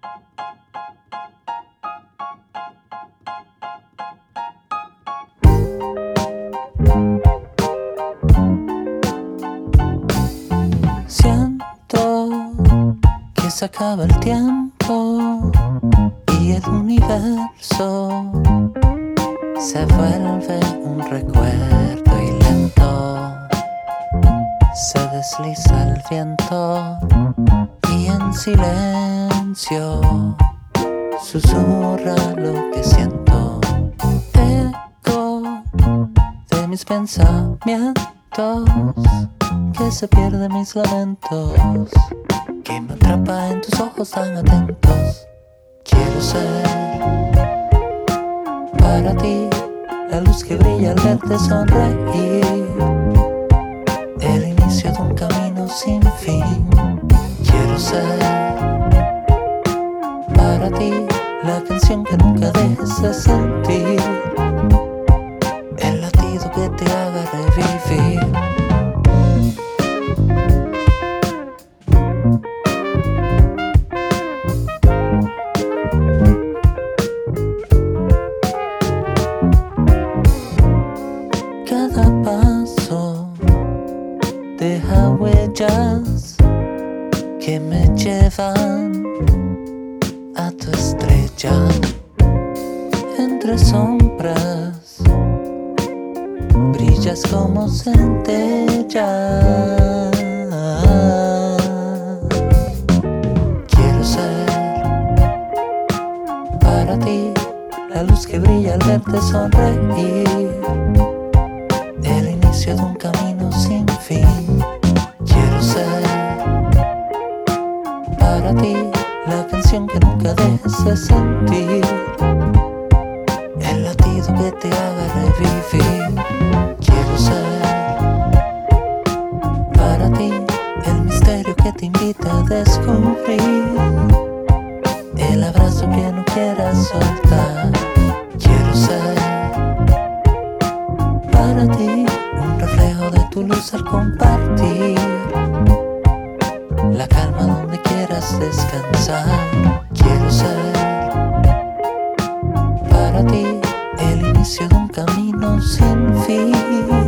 Siento que se acaba el tiempo y el universo se vuelve un recuerdo y lento se desliza el viento y en silencio susurra lo que siento. Eco de mis pensamientos que se pierden mis lamentos, que me atrapa en tus ojos tan atentos. Quiero ser para ti la luz que brilla al verte sonreír, el inicio de un camino sin fin. Quiero ser para ti la canción que nunca dejes de sentir, el latido que te haga revivir. Cada paso deja huellas que me llevan a tu estrella. Entre sombras brillas como centella. Quiero ser para ti la luz que brilla al verte sonreír, el inicio de un camino sin fin. Quiero ser para ti la canción que nunca dejes de sentir, el latido que te haga revivir. Quiero ser para ti el misterio que te invita a descubrir, el abrazo que no quieras soltar. Quiero ser para ti un reflejo de tu luz al compartir, la calma donde quieras descansar. Quiero ser para ti el inicio de un camino sin fin.